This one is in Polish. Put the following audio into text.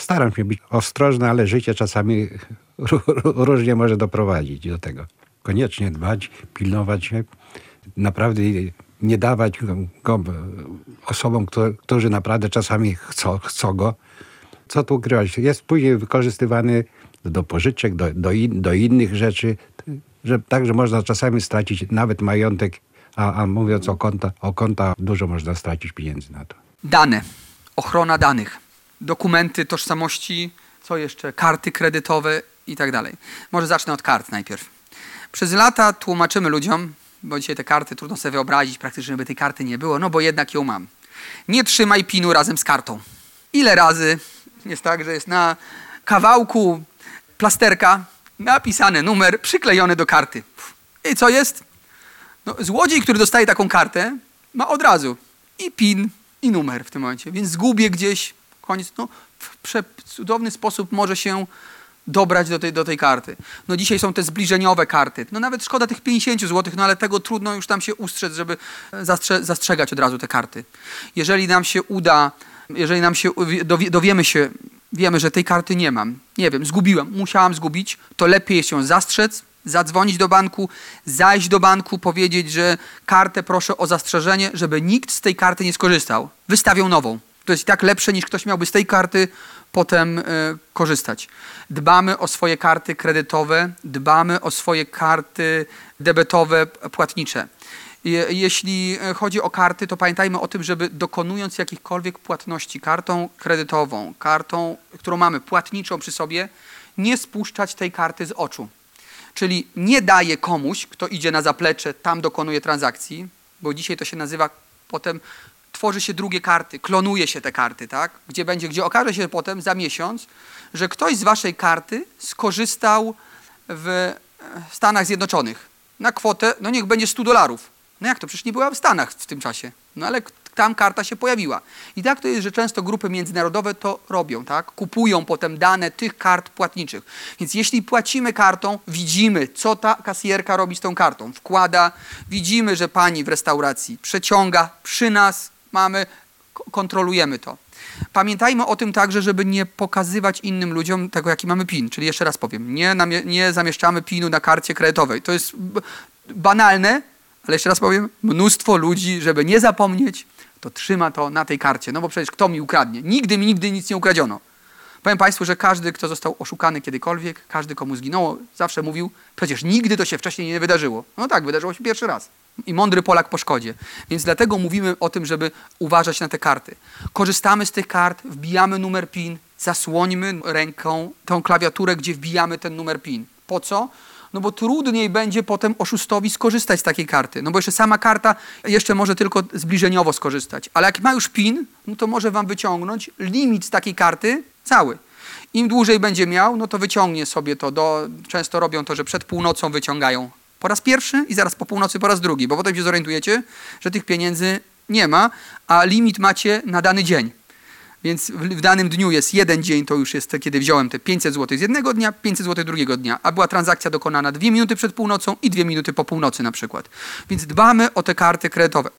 Staram się być ostrożny, ale życie czasami różnie może doprowadzić do tego. Koniecznie dbać, pilnować się, naprawdę nie dawać go osobom, którzy naprawdę czasami chcą go. Co tu ukrywać? Jest później wykorzystywany do pożyczek, do innych rzeczy, że także można czasami stracić nawet majątek, a mówiąc o konta, dużo można stracić pieniędzy na to. Dane, ochrona danych, dokumenty tożsamości, co jeszcze, karty kredytowe i tak dalej. Może zacznę od kart najpierw. Przez lata tłumaczymy ludziom, bo dzisiaj te karty trudno sobie wyobrazić praktycznie, żeby tej karty nie było, no bo jednak ją mam. Nie trzymaj PIN-u razem z kartą. Ile razy jest tak, że jest na kawałku plasterka napisany numer przyklejony do karty. I co jest? No, złodziej, który dostaje taką kartę, ma od razu i PIN, i numer w tym momencie. Więc zgubię gdzieś, koniec, no, w cudowny sposób może się dobrać do tej karty. No dzisiaj są te zbliżeniowe karty. No nawet szkoda tych 50 zł, no ale tego trudno już tam się ustrzec, żeby zastrzegać od razu te karty. Jeżeli nam się uda, wiemy, że tej karty nie mam, nie wiem, zgubiłem, musiałam zgubić, to lepiej jest ją zastrzec, zadzwonić do banku, zajść do banku, powiedzieć, że kartę proszę o zastrzeżenie, żeby nikt z tej karty nie skorzystał. Wystawią nową. To jest i tak lepsze, niż ktoś miałby z tej karty potem korzystać. Dbamy o swoje karty kredytowe, dbamy o swoje karty debetowe, płatnicze. Jeśli chodzi o karty, to pamiętajmy o tym, żeby dokonując jakichkolwiek płatności kartą kredytową, kartą, którą mamy płatniczą przy sobie, nie spuszczać tej karty z oczu. Czyli nie daje komuś, kto idzie na zaplecze, tam dokonuje transakcji, bo dzisiaj to się nazywa potem, tworzy się drugie karty, klonuje się te karty, tak? Gdzie okaże się potem za miesiąc, że ktoś z waszej karty skorzystał w Stanach Zjednoczonych na kwotę, no niech będzie $100. No jak to? Przecież nie była w Stanach w tym czasie. No ale tam karta się pojawiła. I tak to jest, że często grupy międzynarodowe to robią, tak? Kupują potem dane tych kart płatniczych. Więc jeśli płacimy kartą, widzimy, co ta kasjerka robi z tą kartą. Wkłada, widzimy, że pani w restauracji przeciąga, przy nas kontrolujemy to. Pamiętajmy o tym także, żeby nie pokazywać innym ludziom tego, jaki mamy PIN. Czyli jeszcze raz powiem, nie zamieszczamy PIN-u na karcie kredytowej. To jest banalne, ale jeszcze raz powiem, mnóstwo ludzi, żeby nie zapomnieć, to trzyma to na tej karcie. No bo przecież kto mi ukradnie? Nigdy nic nie ukradziono. Powiem Państwu, że każdy, kto został oszukany kiedykolwiek, każdy, komu zginęło, zawsze mówił, przecież nigdy to się wcześniej nie wydarzyło. No tak, wydarzyło się pierwszy raz. I mądry Polak po szkodzie. Więc dlatego mówimy o tym, żeby uważać na te karty. Korzystamy z tych kart, wbijamy numer PIN, zasłońmy ręką tą klawiaturę, gdzie wbijamy ten numer PIN. Po co? No bo trudniej będzie potem oszustowi skorzystać z takiej karty. No bo jeszcze sama karta jeszcze może tylko zbliżeniowo skorzystać. Ale jak ma już PIN, no to może wam wyciągnąć limit z takiej karty cały. Im dłużej będzie miał, no to wyciągnie sobie to. Często robią to, że przed północą wyciągają po raz pierwszy i zaraz po północy po raz drugi, bo potem się zorientujecie, że tych pieniędzy nie ma, a limit macie na dany dzień. Więc w danym dniu jest jeden dzień, to już jest kiedy wziąłem te 500 zł z jednego dnia, 500 zł drugiego dnia, a była transakcja dokonana 2 minuty przed północą i 2 minuty po północy na przykład. Więc dbamy o te karty kredytowe.